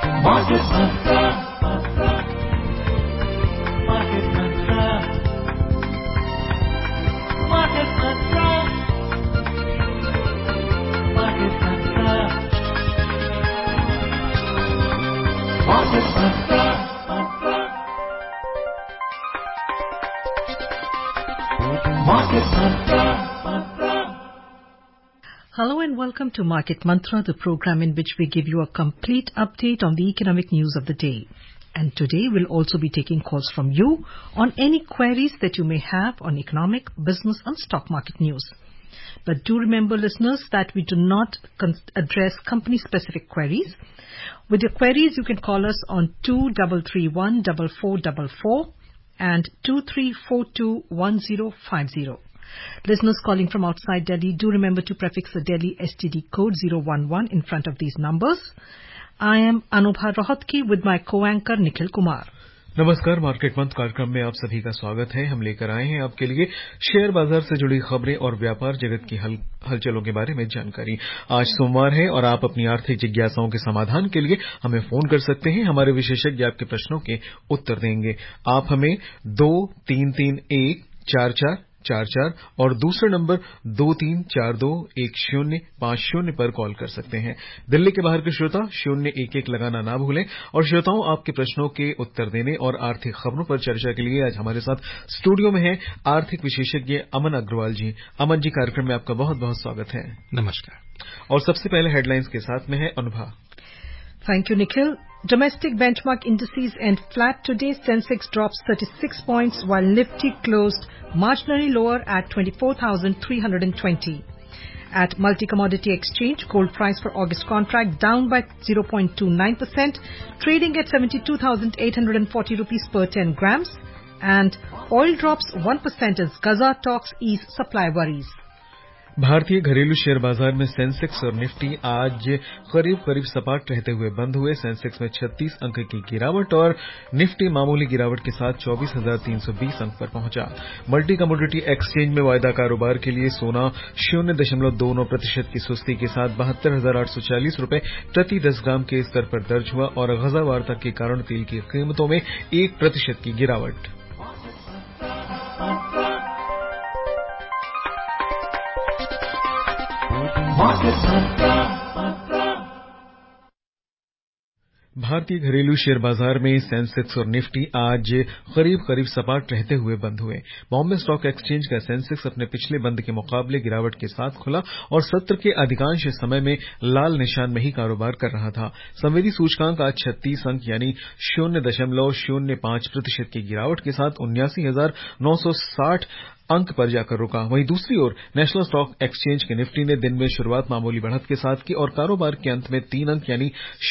Market Mantra. Market Mantra. Market Mantra. Market Mantra. Market Mantra. Market Mantra. Hello and welcome to Market Mantra, the program in which we give you a complete update on the economic news of the day. And today we'll also be taking calls from you on any queries that you may have on economic, business and stock market news. But do remember, listeners, that we do not address company-specific queries. With your queries, you can call us on 2331-4444 and 2342-1050. Listeners calling from outside Delhi, do remember to prefix the Delhi STD code 011 in front of these numbers. I am Anubha Rohatgi with my co-anchor Nikhil Kumar. नमस्कार, market month कार्यक्रम में आप सभी का स्वागत है। हम लेकर आए हैं आपके लिए शेयर बाजार से जुड़ी खबरें और व्यापार जगत की हलचलों के बारे में जानकारी। आज सोमवार है और आप अपनी आर्थिक जिज्ञासाओं के समाधान के लिए हमें फोन कर सकते हैं। हमारे विशेषज्ञ आपके प्रश्नों के उत्तर देंगे। आप हमें 23314444 और दूसरा नंबर 23421050 पर कॉल कर सकते हैं। दिल्ली के बाहर के श्रोता 011 लगाना ना भूलें। और श्रोताओं, आपके प्रश्नों के उत्तर देने और आर्थिक खबरों पर चर्चा के लिए आज हमारे साथ स्टूडियो में हैं आर्थिक विशेषज्ञ अमन अग्रवाल जी। अमन जी, कार्यक्रम में आपका बहुत बहुत स्वागत है। नमस्कार। और सबसे पहले हेडलाइंस के साथ में है Anubha. Thank you, Nikhil. Domestic benchmark indices end flat today. Sensex drops 36 points while Nifty closed marginally lower at 24,320. At Multi-Commodity Exchange, gold price for August contract down by 0.29%, trading at 72,840 rupees per 10 grams. And oil drops 1% as Gaza talks ease supply worries. भारतीय घरेलू share बाजार में Sensex और Nifty आज करीब सपाट रहते हुए बंद हुए। सेंसेक्स में 36 अंक की गिरावट और निफ्टी मामूली गिरावट के साथ 24,320 अंक पर पहुंचा। मल्टी कमोडिटी एक्सचेंज में वायदा कारोबार के लिए सोना 0.29% की सुस्ती के साथ 72,840 रुपए प्रति 10 ग्राम के स्तर पर दर्ज हुआ और गजा वार्ता के कारण तेल की कीमतों में 1% की गिरावट। भारतीय घरेलू शेयर बाजार में सेंसेक्स और निफ्टी आज करीब सपाट रहते हुए बंद हुए। बॉम्बे स्टॉक एक्सचेंज का सेंसेक्स अपने पिछले बंद के मुकाबले गिरावट के साथ खुला और सत्र के अधिकांश समय में लाल निशान में ही कारोबार कर रहा था। संवेदी सूचकांक आज 36 अंक यानी 0.05% की गिरावट के साथ 79,960 अंक पर जाकर रुका। वहीं दूसरी ओर नेशनल स्टॉक एक्सचेंज के निफ्टी ने दिन में शुरुआत मामूली बढ़त के साथ की और कारोबार के अंत में 3 अंक यानी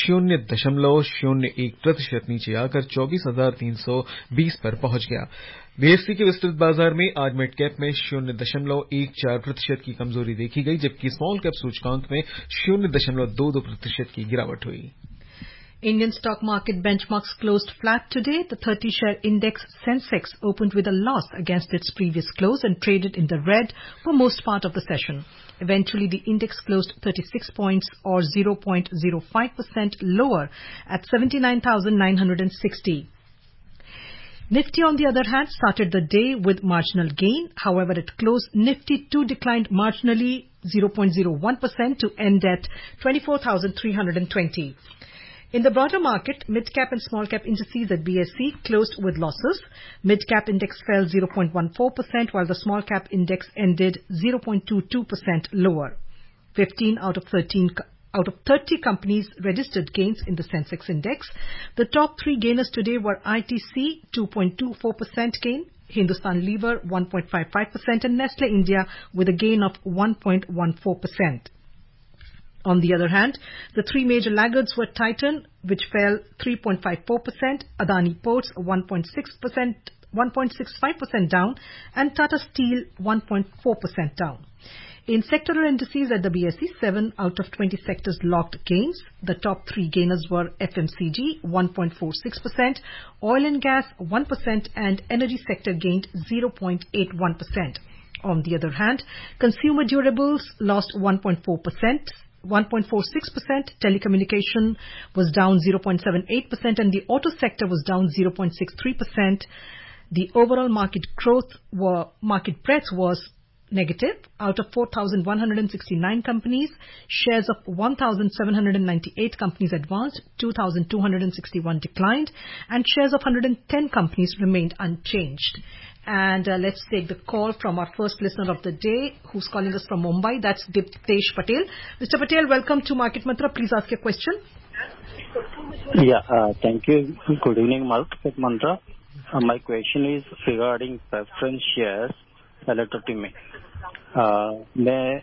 0.01% नीचे आकर 24,320 पर पहुंच गया। बीएसई के विस्तृत बाजार में आज मिड कैप में 0.14% की कमजोरी देखी गई, जबकि स्मॉल कैप सूचकांक में 0.22% की गिरावट हुई। Indian stock market benchmarks closed flat today. The 30-share index Sensex opened with a loss against its previous close and traded in the red for most part of the session. Eventually, the index closed 36 points or 0.05% lower at 79,960. Nifty, on the other hand, started the day with marginal gain. However, it closed Nifty 2 declined marginally 0.01% to end at 24,320. In the broader market, mid-cap and small-cap indices at BSE closed with losses. Mid-cap index fell 0.14%, while the small-cap index ended 0.22% lower. 15 out of 30 companies registered gains in the Sensex index. The top three gainers today were ITC, 2.24% gain, Hindustan Lever, 1.55%, and Nestle India with a gain of 1.14%. On the other hand, the three major laggards were Titan, which fell 3.54%, Adani Ports 1.65% down, and Tata Steel 1.4% down. In sectoral indices at the BSE, 7 out of 20 sectors logged gains. The top three gainers were FMCG 1.46%, oil and gas 1%, and energy sector gained 0.81%. On the other hand, consumer durables lost 1.4%. 1.46%, telecommunication was down 0.78%, and the auto sector was down 0.63%. The overall market breadth was negative. Out of 4,169 companies, shares of 1,798 companies advanced, 2,261 declined, and shares of 110 companies remained unchanged. And let's take the call from our first listener of the day, who's calling us from Mumbai. That's Diptesh Patel. Mr. Patel, welcome to Market Mantra. Please ask your question. Yeah, thank you. Good evening, Market Mantra. My question is regarding preference shares electricity में मैं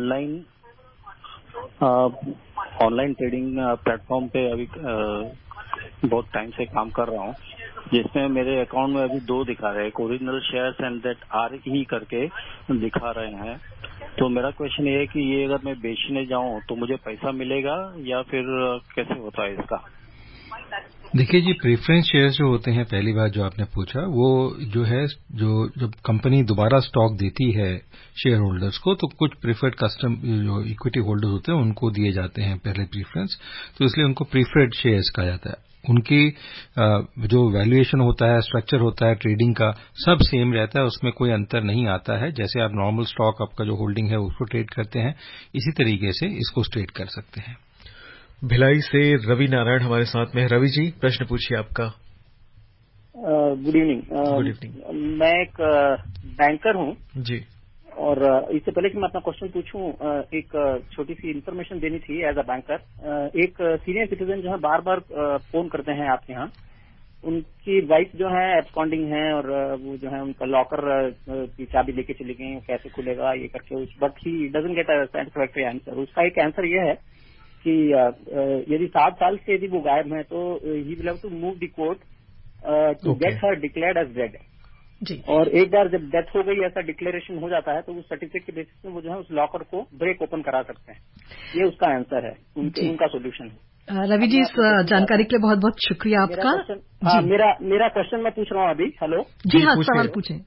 online trading platform पे अभी बहुत time से काम कर रहा हूँ, जिसमें मेरे अकाउंट में अभी 2 दिखा रहे हैं, original shares and that are ही करके दिखा रहे हैं. तो मेरा क्वेश्चन ये है कि ये अगर मैं बेचने जाऊँ तो मुझे पैसा मिलेगा या फिर कैसे होता है इसका? देखिए जी, प्रेफरेंस शेयर्स जो होते हैं, पहली बात जो आपने पूछा, वो जो है जब कंपनी दोबारा स्टॉक देती है शेयर होल्डर्स को, तो कुछ प्रीफर्ड कस्टम जो इक्विटी होल्डर्स होते हैं उनको दिए जाते हैं पहले प्रीफरेंस, तो इसलिए उनको प्रीफर्ड शेयर्स कहा जाता है. उनकी जो वैल्यूएशन होता है, स्ट्रक्चर होता है, ट्रेडिंग का सब सेम रहता है, उसमें कोई अंतर नहीं आता है. जैसे आप नॉर्मल स्टॉक आपका जो होल्डिंग है उसको ट्रेड करते हैं, इसी तरीके से इसको ट्रेड कर सकते हैं. भिलाई से रवि नारायण हमारे साथ में. रवि जी, प्रश्न पूछिए आपका. Good evening. Good evening. मैं एक बैंकर हूँ जी, और इससे पहले कि मैं अपना क्वेश्चन पूछूं, एक छोटी सी इन्फॉर्मेशन देनी थी एज अ बैंकर. एक सीनियर सिटीजन जो है बार बार फोन करते हैं आपके यहाँ. उनकी वाइफ जो है एब्सकॉन्डिंग है और वो जो है उनका लॉकर की चाबी लेके चली गई, कैसे खुलेगा ये करके, but he doesn't get a satisfactory answer. उसका एक आंसर ये है कि यदि 7 साल से यदि वो गायब है तो he will have to move the court to get her declared as dead. जी. और एक बार जब डेथ हो गई, ऐसा डिक्लेरेशन हो जाता है, तो उस सर्टिफिकेट के बेसिस में वो जो है उस लॉकर को ब्रेक ओपन करा सकते हैं. ये उसका आंसर है, उनका सोल्यूशन है. रवि जी, इस जानकारी के लिए बहुत बहुत शुक्रिया आपका. मेरा क्वेश्चन मैं पूछ रहा हूँ अभी. हेलो जी, हाँ, सवाल पूछें.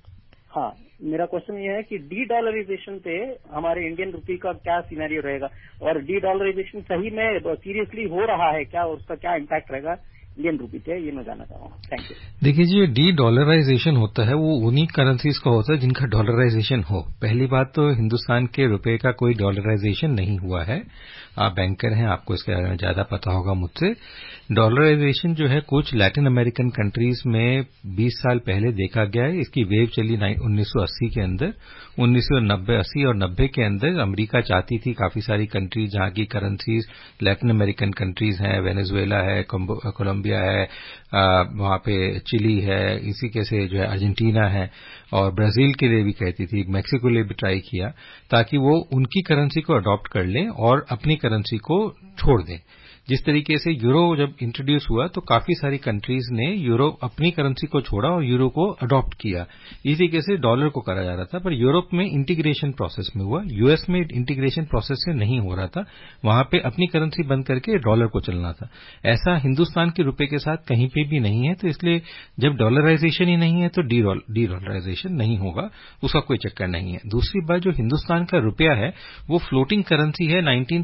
हाँ, मेरा क्वेश्चन ये है कि डी डॉलराइजेशन पे हमारे इंडियन रुपये का क्या सिनेरियो रहेगा, और डी डॉलराइजेशन सही में सीरियसली हो रहा है क्या, और उसका क्या इम्पैक्ट रहेगा इंडियन रुपये पे, ये मैं जानना चाह रहा हूँ. Thank you. देखिए जी, डी डॉलराइजेशन होता है वो उन्हीं करेंसीज का होता है जिनका डॉलराइजेशन हो. पहली बात तो हिंदुस्तान के रुपए का कोई डॉलराइजेशन नहीं हुआ है. आप बैंकर हैं, आपको इसके बारे में ज्यादा पता होगा मुझसे. डॉलराइजेशन जो है कुछ लैटिन अमेरिकन कंट्रीज में 20 साल पहले देखा गया है. इसकी वेव चली 1980 के अंदर. 1990, 80 और 90 के अंदर अमेरिका चाहती थी काफी सारी कंट्रीज जहां की करेंसीज लैटिन अमेरिकन कंट्रीज हैं, वेनेजुएला है, कोलंबिया है, वहां पे चिली है, इसी कैसे जो है अर्जेंटीना है, और ब्राजील के लिए भी कहती थी, मैक्सिको के लिए भी ट्राई किया, ताकि वो उनकी करेंसी को अडॉप्ट कर लें और अपनी करेंसी को छोड़ दें. जिस तरीके से यूरो जब इंट्रोड्यूस हुआ तो काफी सारी कंट्रीज ने यूरो अपनी करेंसी को छोड़ा और यूरो को अडॉप्ट किया. इसी तरीके से डॉलर को करा जा रहा था, पर यूरोप में इंटीग्रेशन प्रोसेस में हुआ. यूएस में इंटीग्रेशन प्रोसेस से नहीं हो रहा था. वहां पे अपनी करेंसी बंद करके डॉलर को चलना था. ऐसा हिंदुस्तान के रुपए के साथ कहीं पे भी नहीं है. तो इसलिए जब डॉलराइजेशन ही नहीं है तो डी डॉलराइजेशन नहीं होगा, उसका कोई चक्कर नहीं है. दूसरी बात, जो हिंदुस्तान का रुपया है वो फ्लोटिंग करेंसी है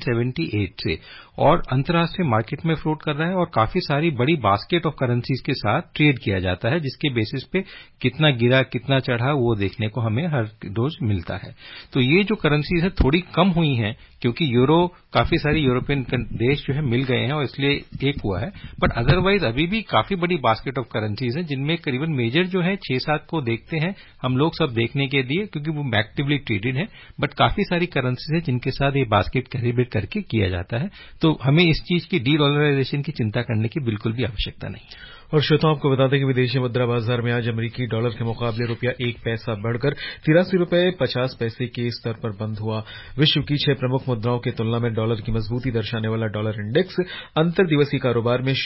1978 से, और अंतर्राष्ट्रीय मार्केट में फ्लोट कर रहा है, और काफी सारी बड़ी बास्केट ऑफ करेंसीज के साथ ट्रेड किया जाता है, जिसके बेसिस पे कितना गिरा कितना चढ़ा वो देखने को हमें हर रोज मिलता है. तो ये जो करेंसीज है थोड़ी कम हुई हैं क्योंकि यूरो काफी सारी यूरोपियन देश जो है मिल गए हैं और इसलिए एक हुआ है. बट अदरवाइज अभी भी काफी बड़ी बास्केट ऑफ करेंसीज है, जिनमें करीबन मेजर जो है 6-7 को देखते हैं हम लोग सब देखने के लिए, क्योंकि वो एक्टिवली ट्रेडेड है. बट काफी सारी करेंसीज है जिनके साथ ये बास्केट कैलिब्रेट करके किया जाता है. तो हमें इस चीज की डी डॉलराइजेशन की चिंता करने की बिल्कुल भी आवश्यकता नहीं. और श्रोताओं, आपको बता दें कि विदेशी मुद्रा बाजार में आज अमेरिकी डॉलर के मुकाबले रुपया 1 पैसा बढ़कर 83 रुपये 50 पैसे के स्तर पर बंद हुआ. विश्व की 6 प्रमुख मुद्राओं की तुलना में डॉलर की मजबूती दर्शाने वाला डॉलर इंडेक्स अंतर दिवसीय कारोबार में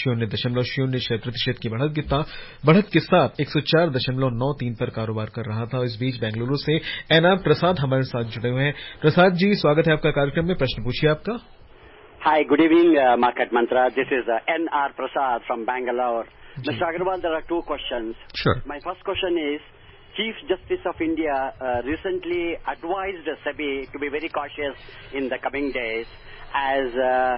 0.06% की बढ़त के साथ 104.93 पर कारोबार कर रहा था. इस बीच बेंगलुरु से एनआर प्रसाद हमारे साथ जुड़े हुए हैं. प्रसाद जी, स्वागत है आपका कार्यक्रम में. प्रश्न पूछिए आपका. Hi, good evening, Market Mantra. This is N.R. Prasad from Bangalore. Mr. Agarwal, there are 2 questions. Sure. My first question is, Chief Justice of India recently advised SEBI to be very cautious in the coming days, as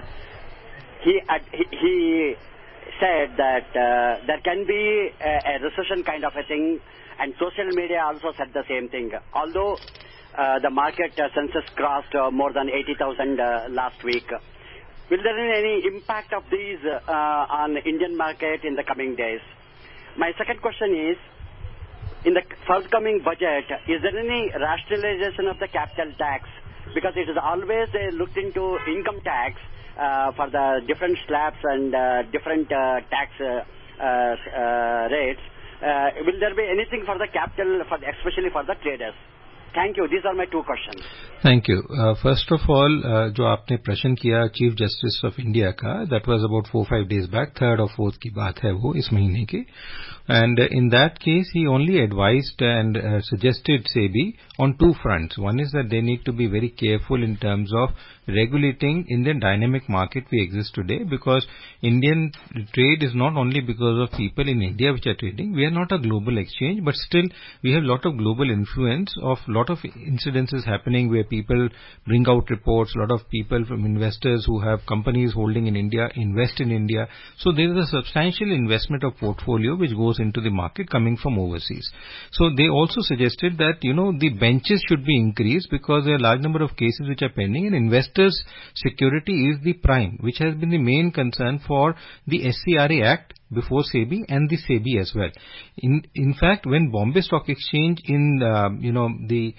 he said that there can be a recession kind of a thing, and social media also said the same thing. Although the market census crossed more than 80,000 last week, will there be any impact of these on Indian market in the coming days? My second question is, in the forthcoming budget, is there any rationalization of the capital tax? Because it is always looked into income tax for the different slabs and different tax rates. Will there be anything for the capital, especially for the traders? Thank you. These are my two questions. Thank you. First of all, जो आपने प्रश्न किया chief justice of India का, that was about 4-5 days back, 3rd or 4th की बात है वो इस महीने की. And in that case, he only advised and suggested SEBI on two fronts. One is that they need to be very careful in terms of regulating in the dynamic market we exist today, because Indian trade is not only because of people in India which are trading. We are not a global exchange, but still we have a lot of global influence of lot of incidences happening where people bring out reports, a lot of people from investors who have companies holding in India invest in India. So there is a substantial investment of portfolio which goes into the market coming from overseas. So they also suggested that, the benches should be increased because there are a large number of cases which are pending, and investors' security is the prime, which has been the main concern for the SCRA Act before SEBI and the SEBI as well. In fact, when Bombay Stock Exchange in the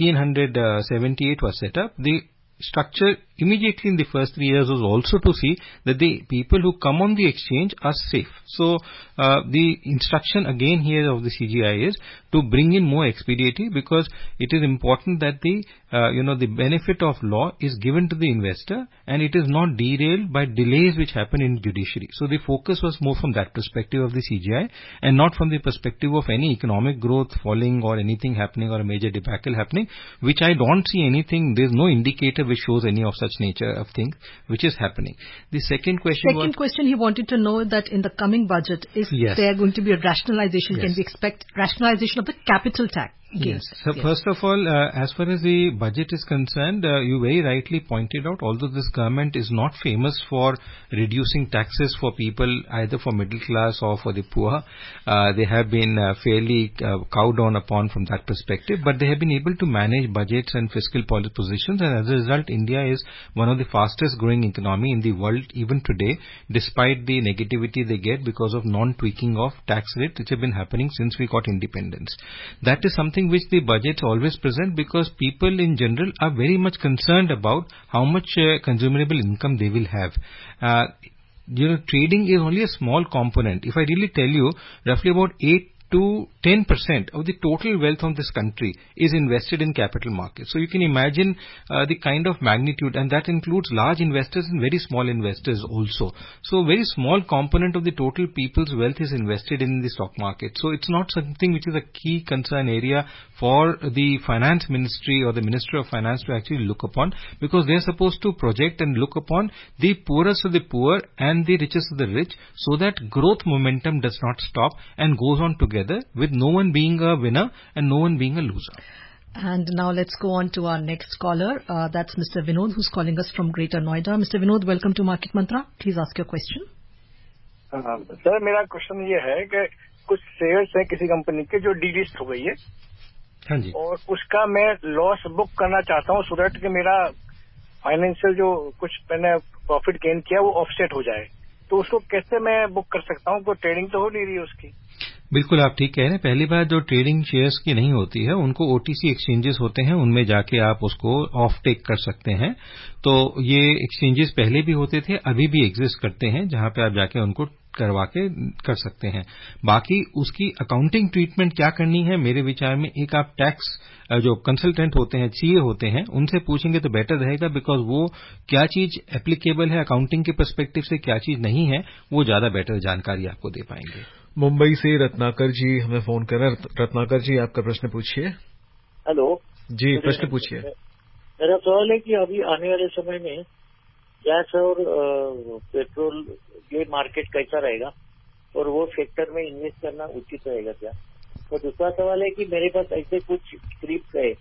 1878 was set up, the structure immediately in the first 3 years was also to see that the people who come on the exchange are safe. So the instruction again here of the CGI is to bring in more expediency, because it is important that the benefit of law is given to the investor and it is not derailed by delays which happen in judiciary. So the focus was more from that perspective of the CGI and not from the perspective of any economic growth falling or anything happening or a major debacle happening, which I don't see anything. There's no indicator which shows any of such nature of things which is happening. The second question he wanted to know that in the coming budget, is there going to be a rationalization? Can we expect rationalization of the capital tax? Yes. So first of all, as far as the budget is concerned, you very rightly pointed out, although this government is not famous for reducing taxes for people, either for middle class or for the poor, they have been fairly cowed down upon from that perspective, but they have been able to manage budgets and fiscal policy positions, and as a result, India is one of the fastest growing economy in the world even today, despite the negativity they get because of non-tweaking of tax rates which have been happening since we got independence. That is something which the budgets always present, because people in general are very much concerned about how much consumable income they will have. Trading is only a small component. If I really tell you, roughly about 8 to 10% of the total wealth of this country is invested in capital markets. So you can imagine the kind of magnitude, and that includes large investors and very small investors also. So a very small component of the total people's wealth is invested in the stock market. So it's not something which is a key concern area for the finance ministry or the Ministry of Finance to actually look upon, because they're supposed to project and look upon the poorest of the poor and the richest of the rich, so that growth momentum does not stop and goes on together, with no one being a winner and no one being a loser. And now let's go on to our next caller. That's Mr. Vinod, who's calling us from Greater Noida. Mr. Vinod, welcome to Market Mantra. Please ask your question. Sir, मेरा question ये है कि कुछ shares हैं किसी company के जो delist हो गई है, हाँ जी, और उसका मैं लॉस बुक करना चाहता हूँ, सो दैट कि मेरा फाइनेंशियल जो कुछ मैंने प्रॉफिट गेन किया वो ऑफसेट हो जाए. तो उसको कैसे मैं बुक कर सकता हूँ? कोई ट्रेडिंग तो हो नहीं रही उसकी. बिल्कुल आप ठीक कह रहे हैं. पहली बात, जो ट्रेडिंग शेयर्स की नहीं होती है उनको ओटीसी एक्सचेंजेस होते हैं, उनमें जाके आप उसको ऑफ टेक कर सकते हैं. तो ये एक्सचेंजेस पहले भी होते थे, अभी भी एग्जिस्ट करते हैं, जहां पे आप जाके उनको करवा के कर सकते हैं. बाकी उसकी अकाउंटिंग ट्रीटमेंट क्या करनी है, मेरे विचार में एक आप टैक्स जो कंसल्टेंट होते हैं, सीए होते हैं, उनसे पूछेंगे तो बेटर रहेगा, बिकॉज वो क्या चीज एप्लीकेबल है अकाउंटिंग के पर्सपेक्टिव से, क्या चीज नहीं है, वो ज्यादा बेटर जानकारी आपको दे पाएंगे. मुंबई से रत्नाकर जी हमें फोन कर रहे हैं. रत्नाकर जी, आपका प्रश्न पूछिए. हेलो जी, प्रश्न पूछिए. मेरा सवाल है कि अभी आने वाले समय में गैस और पेट्रोल ये मार्केट कैसा रहेगा, और वो सेक्टर में इन्वेस्ट करना उचित रहेगा क्या? और दूसरा सवाल है कि मेरे पास ऐसे कुछ स्क्रिप्ट है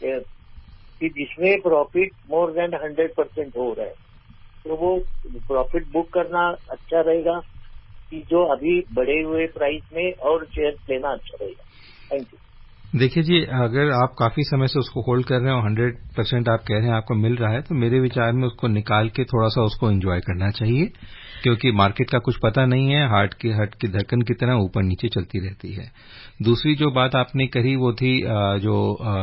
कि जिसमें प्रॉफिट मोर देन 100% हो रहा है, तो वो प्रॉफिट बुक करना अच्छा रहेगा कि जो अभी बढ़े हुए प्राइस में और शेयर लेना अच्छा रहेगा? Thank you. देखिए जी, अगर आप काफी समय से उसको होल्ड कर रहे हो, 100% आप कह रहे हैं आपको मिल रहा है, तो मेरे विचार में उसको निकाल के थोड़ा सा उसको एंजॉय करना चाहिए, क्योंकि मार्केट का कुछ पता नहीं है, हार्ट की धड़कन की तरह ऊपर नीचे चलती रहती है। दूसरी जो बात आपने कही वो थी जो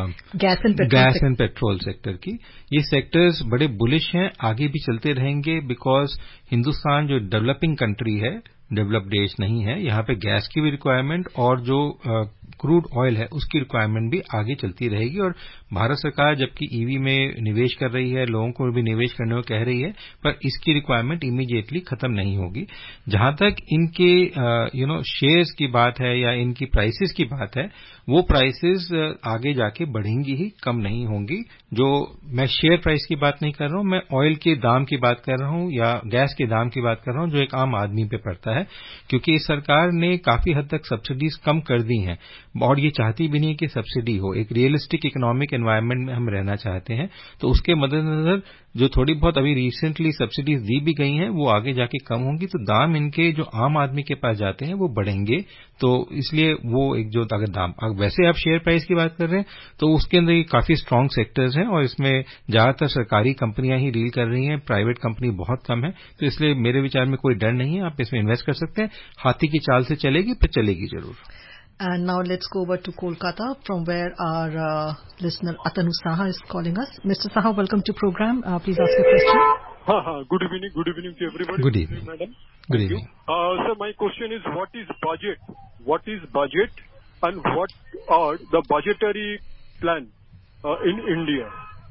गैस एंड पेट्रोल सेक्टर की। ये सेक्टर्स बड़े बुलिश हैं, आगे भी चलते रहेंगे, बिकॉज हिंदुस्तान जो डेवलपिंग कंट्री है, डेवलप्ड देश नहीं है, यहाँ पे गैस की भी रिक्वायरमेंट और जो क्रूड ऑयल है उसकी रिक्वायरमेंट भी आगे चलती रहेगी। और भारत सरकार जबकि ईवी में निवेश कर रही है, लोगों को भी निवेश करने को कह रही है, पर इसकी रिक्वायरमेंट इमीडिएटली खत्म नहीं होगी। जहां तक इनके शेयर्स की बात है या इनकी प्राइसेस की बात है, वो प्राइसेस आगे जाके बढ़ेंगी ही, कम नहीं होंगी। जो मैं शेयर प्राइस की बात नहीं कर रहा हूं, मैं ऑयल के दाम की बात कर रहा हूं या गैस के दाम की बात कर रहा हूं, जो एक आम आदमी पे पड़ता है, क्योंकि इस सरकार ने काफी हद तक सब्सिडीज कम कर दी हैं और ये चाहती भी नहीं कि सब्सिडी हो। एक रियलिस्टिक इकोनॉमिक एनवायरनमेंट में हम रहना चाहते हैं, तो उसके मद्देनजर जो थोड़ी बहुत अभी रिसेंटली सब्सिडीज दी भी गई हैं वो आगे जाके कम होंगी, तो दाम इनके जो आम आदमी के पास जाते हैं वो बढ़ेंगे। तो इसलिए वो एक जो अगर दाम, वैसे आप शेयर प्राइस की बात कर रहे हैं तो उसके अंदर ये काफी स्ट्रांग सेक्टर्स हैं और इसमें ज्यादातर सरकारी कंपनियां ही डील कर रही हैं, प्राइवेट कंपनी बहुत कम है। तो इसलिए मेरे विचार में कोई डर नहीं है, आप इसमें इन्वेस्ट कर सकते हैं। हाथी की चाल से चलेगी पर चलेगी जरूर। And now let's go over to Kolkata, from where our listener Atanu Saha is calling us. Mr. Saha, welcome to program. Please ask your question. Good evening to everybody. Good evening, madam. Good evening. Sir, my question is, what is budget, and what are the budgetary plan in India?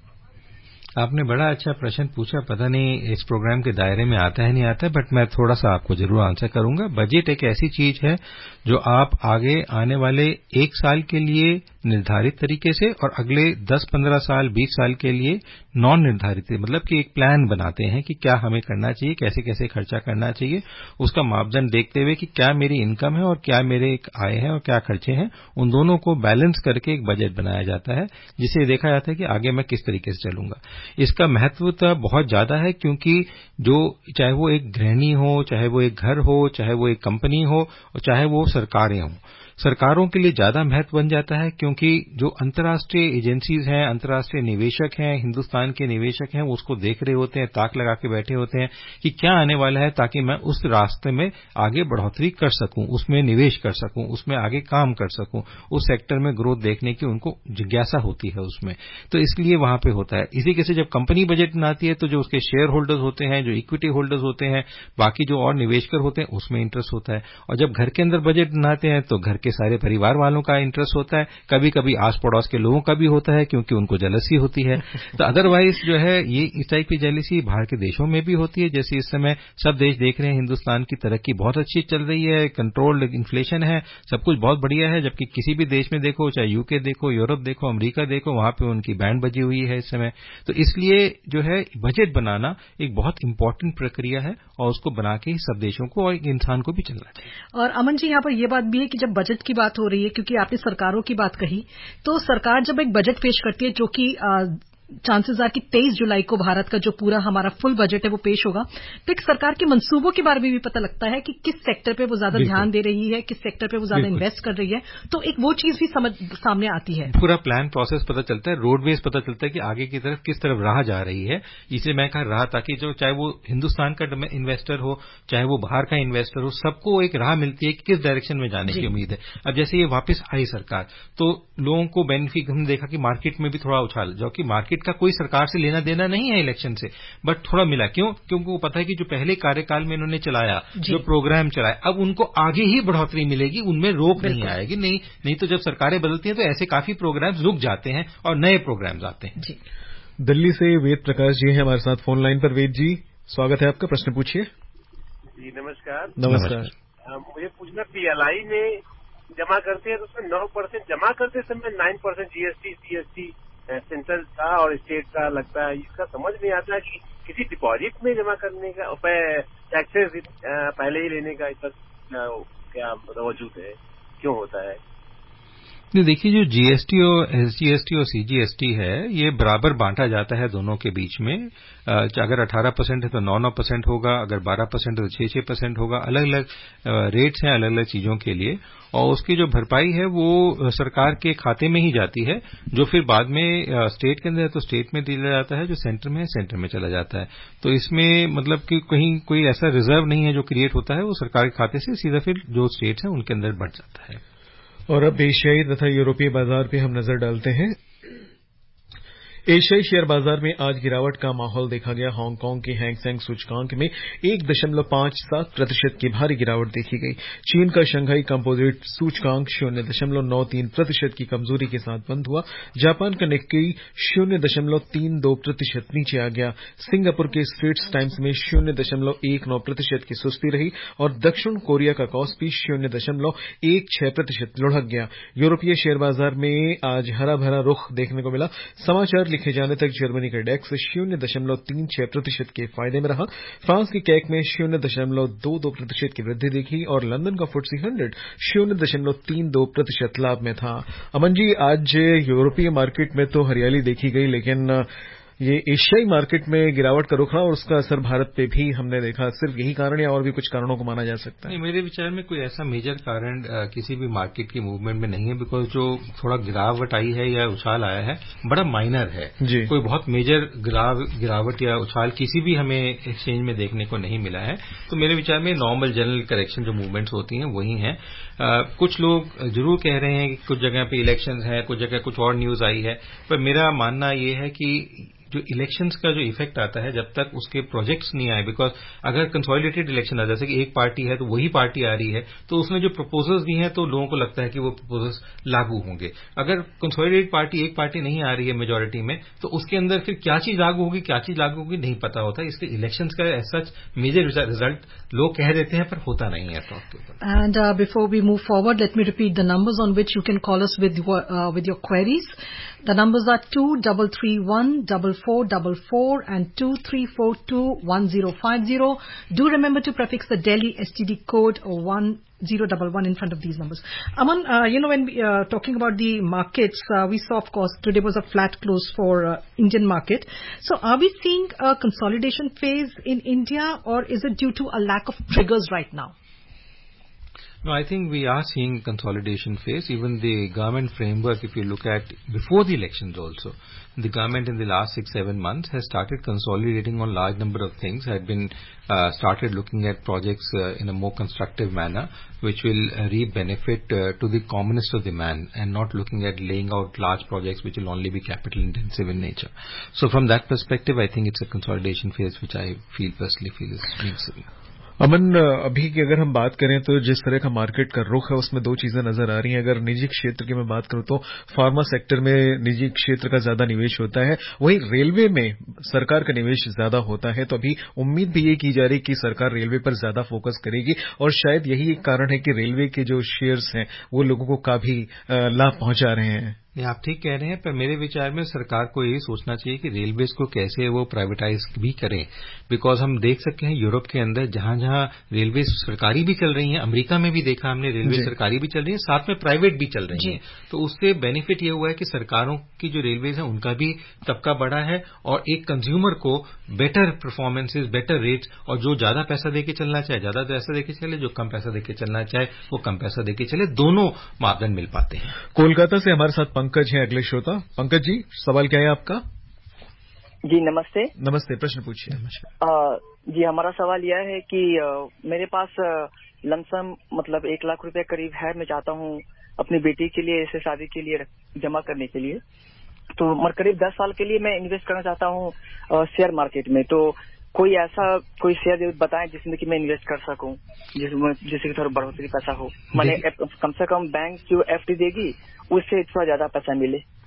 आपने बड़ा अच्छा प्रश्न पूछा, पता नहीं इस programme के दायरे में आता है नहीं आता है, बट मैं थोड़ा सा आपको जरूर आंसर करूंगा। बजट एक ऐसी चीज है जो आप आगे आने वाले 1 साल के लिए निर्धारित तरीके से और अगले 10-15 साल 20 साल के लिए नॉन निर्धारित, मतलब कि एक प्लान बनाते हैं कि क्या हमें करना चाहिए, कैसे कैसे खर्चा करना चाहिए, उसका मापदंड देखते हुए कि क्या मेरी इनकम है और क्या मेरे आय है और क्या खर्चे हैं, उन दोनों को बैलेंस करके एक बजट बनाया जाता है, जिसे देखा जाता है कि आगे मैं किस तरीके से चलूंगा। इसका महत्व तो बहुत ज्यादा है, क्योंकि जो चाहे वो एक गृहिणी हो, चाहे वो एक घर हो, चाहे वो एक कंपनी हो और चाहे वो सरकारें हों, सरकारों के लिए ज्यादा महत्व बन जाता है, क्योंकि जो अंतर्राष्ट्रीय एजेंसीज हैं, अंतर्राष्ट्रीय निवेशक हैं, हिंदुस्तान के निवेशक हैं, उसको देख रहे होते हैं, ताक लगा के बैठे होते हैं कि क्या आने वाला है, ताकि मैं उस रास्ते में आगे बढ़ोतरी कर सकूं, उसमें निवेश कर सकूं, उसमें आगे काम कर सकूं, उस सेक्टर में ग्रोथ देखने की उनको जिज्ञासा होती है उसमें, तो इसलिए वहां पे होता है। इसी कैसे जब कंपनी बजट बनाती है तो जो उसके शेयर होल्डर्स होते हैं, जो इक्विटी होल्डर्स होते हैं, बाकी जो और निवेशकर होते हैं, उसमें इंटरेस्ट होता है। और जब घर के अंदर बजट बनाते हैं तो घर के सारे परिवार वालों का इंटरेस्ट होता है, कभी कभी आस पड़ोस के लोगों का भी होता है, क्योंकि उनको जेलसी होती है। तो अदरवाइज जो है ये इस टाइप की जेलसी बाहर के देशों में भी होती है। जैसे इस समय सब देश देख रहे हैं हिंदुस्तान की तरक्की बहुत अच्छी चल रही है, कंट्रोल्ड इन्फ्लेशन है, सब कुछ बहुत बढ़िया है, जबकि किसी भी देश में देखो, चाहे यूके देखो, यूरोप देखो, अमेरिका देखो, वहां पे उनकी बैंड बजी हुई है इस समय। तो इसलिए जो है बजट बनाना एक बहुत इंपॉर्टेंट प्रक्रिया है और उसको बना के ही सब देशों को और इंसान को भी चलना चाहिए। और अमन जी, यहाँ पर यह बात भी है कि जब बजट की बात हो रही है, क्योंकि आपने सरकारों की बात कही, तो सरकार जब एक बजट पेश करती है, जो कि चांसेस आर कि 23 जुलाई को भारत का जो पूरा हमारा फुल बजट है वो पेश होगा, तो एक सरकार के मंसूबों के बारे में भी पता लगता है कि किस सेक्टर पे वो ज्यादा ध्यान दे रही है, किस सेक्टर पे वो ज्यादा इन्वेस्ट कर रही है, तो एक वो चीज भी सामने आती है। पूरा प्लान प्रोसेस पता चलता है, रोडवेज पता चलता है कि आगे की तरफ किस तरफ राह जा रही है। इसे मैं कह रहा, ताकि जो चाहे वो हिंदुस्तान का इन्वेस्टर हो, चाहे वो बाहर का इन्वेस्टर हो, सबको एक राह मिलती है कि किस डायरेक्शन में जाने की उम्मीद है। अब जैसे ये वापस आई सरकार, तो लोगों को बेनिफिट, हमने देखा कि मार्केट में भी थोड़ा उछाल, जो कि मार्केट का कोई सरकार से लेना देना नहीं है इलेक्शन से, बट थोड़ा मिला। क्यों? क्योंकि वो पता है कि जो पहले कार्यकाल में इन्होंने चलाया, जो प्रोग्राम चलाया, अब उनको आगे ही बढ़ोतरी मिलेगी, उनमें रोक नहीं आएगी। नहीं तो जब सरकारें बदलती हैं तो ऐसे काफी प्रोग्राम्स रुक जाते हैं और नए प्रोग्राम्स आते हैं। जी। दिल्ली से वेद प्रकाश जी हैं हमारे साथ फोन लाइन पर। वेद जी, स्वागत है आपका, प्रश्न पूछिए। जी नमस्कार। मुझे पूछना, पीएलआई में जमा करते हैं तो उसमें 9% जमा करते समय 9% जीएसटी सीएसटी सेंट्रल का और स्टेट का लगता है। इसका समझ नहीं आता है कि किसी डिपॉजिट में जमा करने का टैक्सेस पहले ही लेने का इसका क्या वजूद है, क्यों होता है? देखिए, जो जीएसटी और एसजीएसटी और सीजीएसटी है, ये बराबर बांटा जाता है दोनों के बीच में। अगर 18% है तो 9% होगा, अगर 12% है तो 6% होगा। अलग अलग रेट्स हैं अलग अलग चीजों के लिए, और उसकी जो भरपाई है वो सरकार के खाते में ही जाती है, जो फिर बाद में स्टेट के अंदर है तो स्टेट में दिया जाता है, जो सेंटर में है सेंटर में चला जाता है। तो इसमें मतलब कि कहीं कोई ऐसा रिजर्व नहीं है जो क्रिएट होता है, वो सरकार के खाते से सीधा फिर जो स्टेट्स हैं उनके अंदर बढ़ जाता है। और अब एशियाई तथा यूरोपीय बाजार पे हम नजर डालते हैं। एशियाई शेयर बाजार में आज गिरावट का माहौल देखा गया। हांगकांग के हैंग सेंग सूचकांक में 1.57% की भारी गिरावट देखी गई। चीन का शंघाई कंपोजिट सूचकांक 0.93% की कमजोरी के साथ बंद हुआ। जापान का निक्केई 0.32% नीचे आ गया। सिंगापुर के स्ट्रेट्स टाइम्स में 0.19% की सुस्ती रही और दक्षिण कोरिया का कॉस्पी 0.16% लुढ़क गया। यूरोपीय शेयर बाजार में आज हरा भरा रुख देखने को मिला। समाचार लिखे जाने तक जर्मनी का डेक्स 0.36% के फायदे में रहा। फ्रांस की कैक में 0.22% की वृद्धि देखी और लंदन का FTSE 100 0.32% लाभ में था। अमन जी, आज यूरोपीय मार्केट में तो हरियाली देखी गई, लेकिन ये एशियाई मार्केट में गिरावट का रुख रहा और उसका असर भारत पे भी हमने देखा। सिर्फ यही कारण या और भी कुछ कारणों को माना जा सकता है? नहीं, मेरे विचार में कोई ऐसा मेजर कारण किसी भी मार्केट की मूवमेंट में नहीं है, बिकॉज जो थोड़ा गिरावट आई है या उछाल आया है बड़ा माइनर है जी। कोई बहुत मेजर गिरावट या उछाल किसी भी हमें एक्सचेंज में देखने को नहीं मिला है। तो मेरे विचार में नॉर्मल जनरल करेक्शन जो मूवमेंट्स होती हैं वही हैं। कुछ लोग जरूर कह रहे हैं कि कुछ जगह पे इलेक्शंस हैं, कुछ जगह कुछ और न्यूज आई है, पर मेरा मानना ये है कि जो इलेक्शंस का जो इफेक्ट आता है जब तक उसके प्रोजेक्ट्स नहीं आए, बिकॉज अगर कंसोलिडेटेड इलेक्शन आ, जैसे कि एक पार्टी है तो वही पार्टी आ रही है तो उसने जो प्रपोजल्स दी हैं तो लोगों को लगता है कि वो प्रपोजल्स लागू होंगे। अगर कंसोलिडेटेड पार्टी एक पार्टी नहीं आ रही है मेजोरिटी में तो उसके अंदर फिर क्या चीज लागू होगी क्या चीज लागू होगी नहीं पता होता। इसलिए इलेक्शंस का ऐसा मेजर रिजल्ट लोग कह देते हैं पर होता नहीं है टॉप के ऊपर। And before we move forward, let me repeat the numbers on which you can call us with your queries. The numbers are 23314444 and 23421050. Do remember to prefix the Delhi STD code 1011 in front of these numbers. Aman, when we talking about the markets, we saw, of course, today was a flat close for Indian market. So are we seeing a consolidation phase in India, or is it due to a lack of triggers right now? No, I think we are seeing consolidation phase. Even the government framework, if you look at before the elections also, the government in the last 6-7 months has started consolidating on large number of things, had been started looking at projects in a more constructive manner, which will reap benefit to the commonest of the man, and not looking at laying out large projects which will only be capital intensive in nature. So from that perspective, I think it's a consolidation phase which I personally feel is being seen. Aman, अभी की अगर हम बात करें तो जिस तरह का मार्केट का रुख है उसमें दो चीजें नजर आ रही हैं। अगर निजी क्षेत्र की मैं बात करूं तो फार्मा सेक्टर में निजी क्षेत्र का ज्यादा निवेश होता है, वहीं रेलवे में सरकार का निवेश ज्यादा होता है। तो अभी उम्मीद भी ये की जा रही कि सरकार रेलवे पर ज्यादा फोकस करेगी और शायद यही एक कारण है कि रेलवे के जो शेयर्स हैं वो लोगों को काफी लाभ पहुंचा रहे हैं। ये आप ठीक कह रहे हैं, पर मेरे विचार में सरकार को यही सोचना चाहिए कि रेलवेज को कैसे वो प्राइवेटाइज भी करें। बिकॉज हम देख सकते हैं यूरोप के अंदर जहां जहां रेलवे सरकारी भी चल रही हैं, अमेरिका में भी देखा हमने रेलवे सरकारी भी चल रही है, साथ में प्राइवेट भी चल रही है। तो उससे बेनिफिट ये हुआ है कि सरकारों की जो रेलवेज है उनका भी तबका बढ़ा है और एक कंज्यूमर को बेटर परफॉर्मेंसेज, बेटर रेट्स, और जो ज्यादा पैसा देके चलना चाहे ज्यादा पैसा देके चले, जो कम पैसा देके चलना चाहे वो कम पैसा देके चले, दोनों मापदंड मिल पाते हैं। कोलकाता से हमारे साथ पंकज है अगले श्रोता। पंकज जी, सवाल क्या है आपका? जी नमस्ते। नमस्ते, प्रश्न पूछिए। जी, हमारा सवाल यह है कि मेरे पास लमसम मतलब 1 लाख रुपए करीब है। मैं चाहता हूँ अपनी बेटी के लिए, इसे शादी के लिए जमा करने के लिए। तो करीब 10 साल के लिए मैं इन्वेस्ट करना चाहता हूँ शेयर मार्केट में। तो कोई शेयर बताएं जिसमें कि मैं इन्वेस्ट कर सकूं, जिससे थोड़ा बढ़ोतरी पैसा हो। मैंने कम से कम बैंक जो FD देगी उससे थोड़ा ज्यादा पैसा मिले।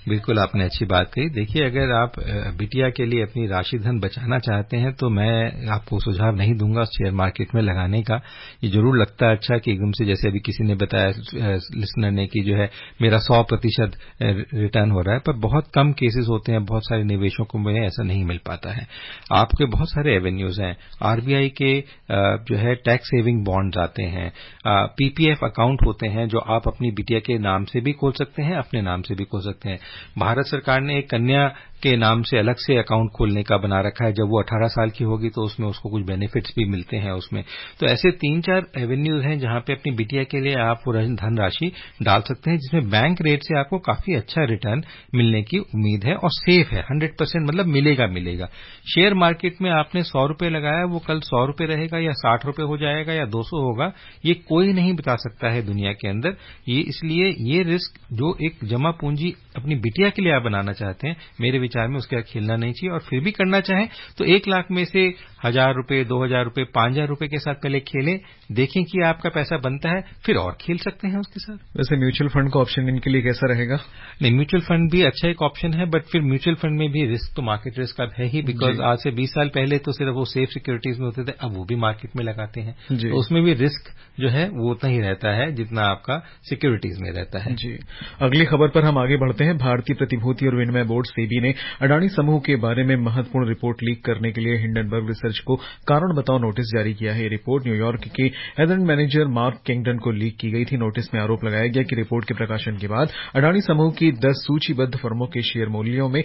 बिल्कुल आपने अच्छी बात कही। देखिए, अगर आप बिटिया के लिए अपनी राशि धन बचाना चाहते हैं तो मैं आपको सुझाव नहीं दूंगा शेयर मार्केट में लगाने का। ये जरूर लगता है अच्छा कि एकदम से, जैसे अभी किसी ने बताया लिसनर ने, कि जो है मेरा 100% रिटर्न हो रहा है, पर बहुत कम केसेस होते हैं, बहुत सारे निवेशकों में ऐसा नहीं मिल पाता है। आपके बहुत सारे एवेन्यूज हैं। आरबीआई के जो है टैक्स सेविंग बॉन्ड्स आते हैं, पीपीएफ अकाउंट होते हैं जो आप अपनी बिटिया के नाम से भी खोल सकते हैं, अपने नाम से भी खोल सकते हैं। भारत सरकार ने एक कन्या के नाम से अलग से अकाउंट खोलने का बना रखा है। जब वो 18 साल की होगी तो उसमें उसको कुछ बेनिफिट्स भी मिलते हैं उसमें। तो ऐसे 3-4 एवेन्यूज हैं जहां पे अपनी बिटिया के लिए आप धनराशि डाल सकते हैं, जिसमें बैंक रेट से आपको काफी अच्छा रिटर्न मिलने की उम्मीद है और सेफ है। 100% मतलब मिलेगा। शेयर मार्केट में आपने 100 रुपए लगाया, वो कल 100 रुपए रहेगा या 60 रुपए हो जाएगा या 200 होगा, ये कोई नहीं बता सकता है दुनिया के अंदर। ये इसलिए ये रिस्क जो एक जमा पूंजी अपनी बिटिया के लिए आप बनाना चाहते हैं, मेरे विचार में उसके साथ खेलना नहीं चाहिए। और फिर भी करना चाहें तो 1 लाख में से 1000 रुपए, 2000 रुपए, 5000 रुपए के साथ पहले खेलें, देखें कि आपका पैसा बनता है, फिर और खेल सकते हैं उसके साथ। वैसे म्यूचुअल फंड का ऑप्शन इनके लिए कैसा रहेगा? नहीं, म्यूचुअल फंड भी अच्छा एक ऑप्शन है, बट फिर म्यूचुअल फंड में भी रिस्क तो मार्केट रिस्क अब है ही, बिकॉज आज से 20 साल पहले तो सिर्फ वो सेफ सिक्योरिटीज में होते थे, अब वो भी मार्केट में लगाते हैं, तो उसमें भी रिस्क जो है वो उतना ही रहता है जितना आपका सिक्योरिटीज में रहता है। जी, अगली खबर पर हम आगे बढ़ते हैं। भारतीय प्रतिभूति और विनिमय बोर्ड सेबी ने अडानी समूह के बारे में महत्वपूर्ण रिपोर्ट लीक करने के लिए हिंडनबर्ग रिसर्च को कारण बताओ नोटिस जारी किया है। ये रिपोर्ट न्यूयॉर्क York agent manager Mark Kingdon को लीक की गई थी। नोटिस में आरोप लगाया गया कि रिपोर्ट के प्रकाशन के बाद अडानी समूह की 10 सूचीबद्ध फर्मों के शेयर मूल्यों में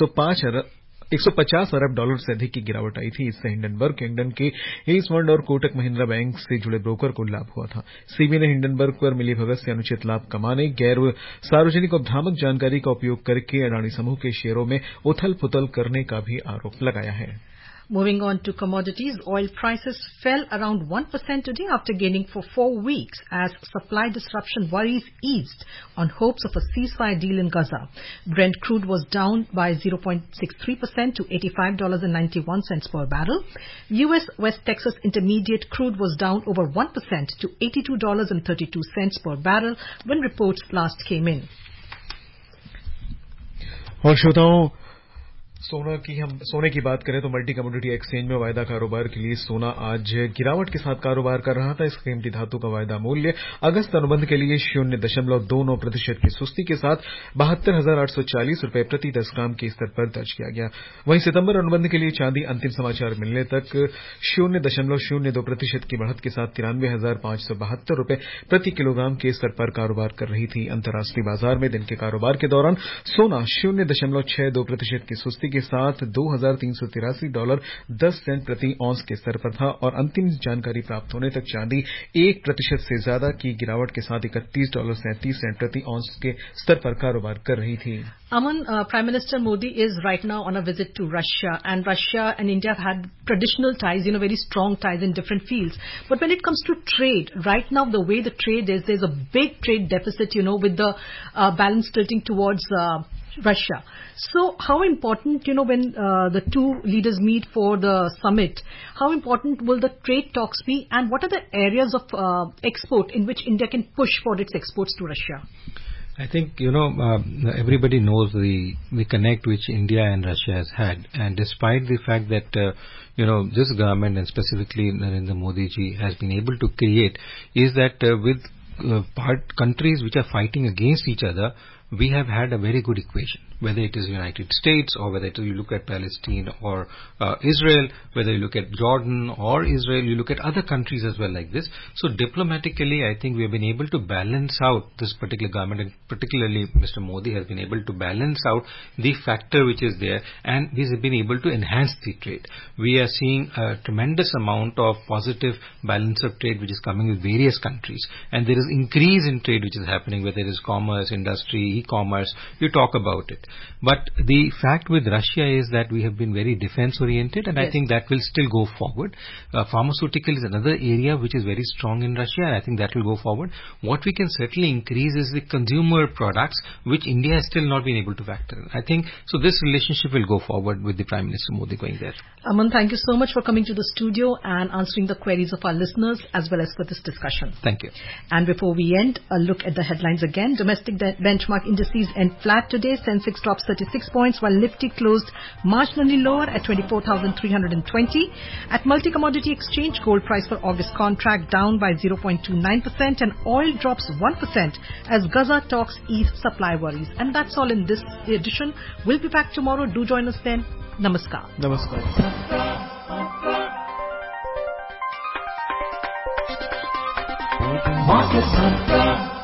150 अरब डॉलर से अधिक की गिरावट आई थी। इससे हिंडनबर्ग किंगडन के हेज फंड और कोटक महिंद्रा बैंक से जुड़े ब्रोकर को लाभ हुआ था। सीबी ने हिंडनबर्ग पर मिलीभगत से अनुचित लाभ कमाने, गैर सार्वजनिक और भ्रामक जानकारी का उपयोग करके अडानी समूह के शेयरों में उथल पुथल करने का भी आरोप लगाया है। Moving on to commodities, oil prices fell around 1% today after gaining for 4 weeks as supply disruption worries eased on hopes of a ceasefire deal in Gaza. Brent crude was down by 0.63% to $85.91 per barrel. U.S. West Texas Intermediate crude was down over 1% to $82.32 per barrel when reports last came in. और श्रोताओं, सोने की बात करें तो multi commodity exchange में वायदा कारोबार के लिए सोना आज गिरावट के साथ कारोबार कर रहा था। इस कीमती धातु का वायदा मूल्य अगस्त अनुबंध के लिए 0.29% की सुस्ती के साथ 72,840 रुपए प्रति 10 ग्राम के स्तर पर दर्ज किया गया। वहीं सितंबर अनुबंध के लिए चांदी अंतिम समाचार मिलने तक 0.02% की बढ़त के साथ 93,572 रुपए प्रति किलोग्राम के स्तर पर कारोबार कर रही थी। अंतर्राष्ट्रीय बाजार में दिन के कारोबार के दौरान सोना 0.62% की सुस्ती के साथ $2,383.10 प्रति औंस के स्तर पर था और अंतिम जानकारी प्राप्त होने तक चांदी 1% से ज्यादा की गिरावट के साथ $31.37 प्रति औंस के स्तर पर कारोबार कर रही थी। Aman, Prime Minister Modi is right now on a visit to Russia, and Russia and India have had traditional ties, very strong ties in different fields. But when it comes to trade, right now the way the trade is, there's a big trade deficit, with the balance tilting towards Russia. So how important, when the two leaders meet for the summit, how important will the trade talks be, and what are the areas of export in which India can push for its exports to Russia? I think, everybody knows the connect which India and Russia has had. And despite the fact that, this government and specifically Narendra Modi ji has been able to create is that with countries which are fighting against each other, we have had a very good equation, whether it is United States or whether you look at Palestine or Israel, whether you look at Jordan or Israel, you look at other countries as well like this. So diplomatically, I think we have been able to balance out this particular government, and particularly Mr. Modi has been able to balance out the factor which is there, and we have been able to enhance the trade. We are seeing a tremendous amount of positive balance of trade which is coming with various countries, and there is increase in trade which is happening, whether it is commerce, industry, e-commerce, you talk about it. But the fact with Russia is that we have been very defense-oriented, and I think that will still go forward. Pharmaceutical is another area which is very strong in Russia, and I think that will go forward. What we can certainly increase is the consumer products, which India has still not been able to factor in. I think, so this relationship will go forward with the Prime Minister Modi going there. Aman, thank you so much for coming to the studio and answering the queries of our listeners as well as for this discussion. Thank you. And before we end, a look at the headlines again. Domestic benchmark indices end flat today. Sensex drops 36 points while Nifty closed marginally lower at 24,320. At Multi-Commodity Exchange, gold price for August contract down by 0.29% and oil drops 1% as Gaza talks ease supply worries. And that's all in this edition. We'll be back tomorrow. Do join us then. Namaskar. Namaskar. Market Mantra.